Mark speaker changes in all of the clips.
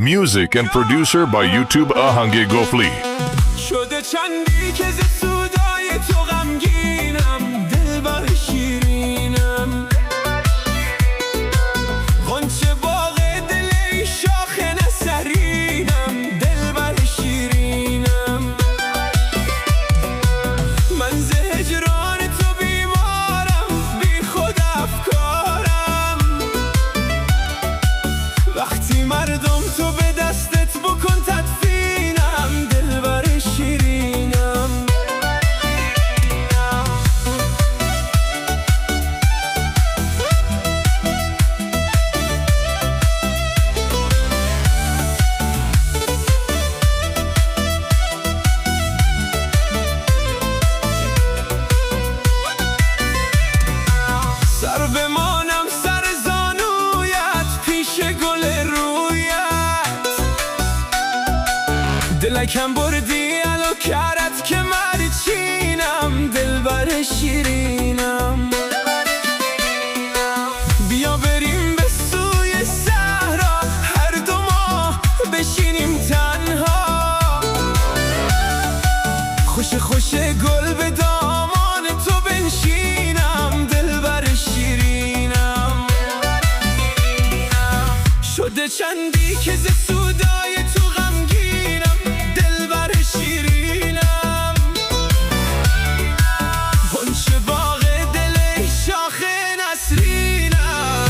Speaker 1: Music and producer by YouTube Ahange Gofli.
Speaker 2: شده چندی که ز سودای تو غمگینم، دلبر شیرینم، غنچه باغ دل ای شاخ نسرینم، دلبر شیرینم. من ز هجران تو بیمارم، بی خود افکارم، وقتی مردم تو به دستت بکن تدفینم، دلبر شیرینم. سر بمانم سر زانویت، پیش گل رویت، دلکم بردی الو کرد که مرچینم، دلبر شیرینم. بیا بریم به سوی صحرا، هر دو ما بشینیم تنها، خوش خوش گل به دامان تو بنشینم، دلبر شیرینم. شده چندی که ز سودای تو غمگینم، دلبر شیرینم، غنچه باغ دل ای شاخ نسرینم.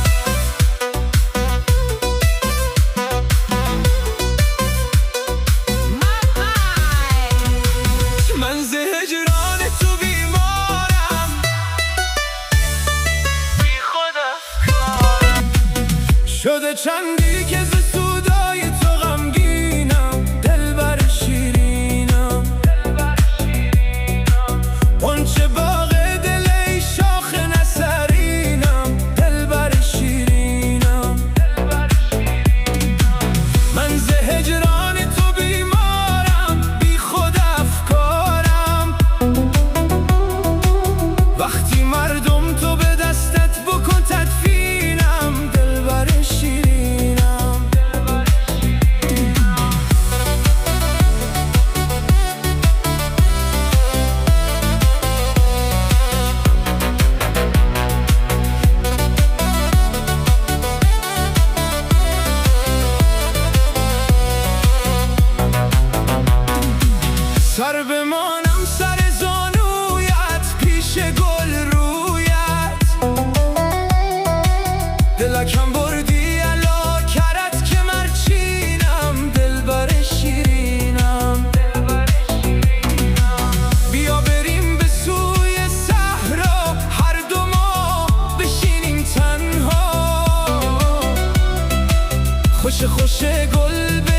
Speaker 2: من ز هجران تو بیمارم، بی خود افکارم، شده چندی که ز سودای تو غمگینم، دلبر شیرینم، غنچه باغ دل ای شاخ نسرینم، دلبر شیرینم. من ز هجران تو بیمارم، بی خود افکارم، وقتی مردم تو به دستت بکن تدفینم، دلبر شیرینم. سر بمانم سر زانویت، پیش گل رویت، دلکم بردی الا کرد که مرچینم، دلبر شیرینم. بیا بریم به سوی صحرا، هر دو ما بشینیم تنها، خوش خوش گل به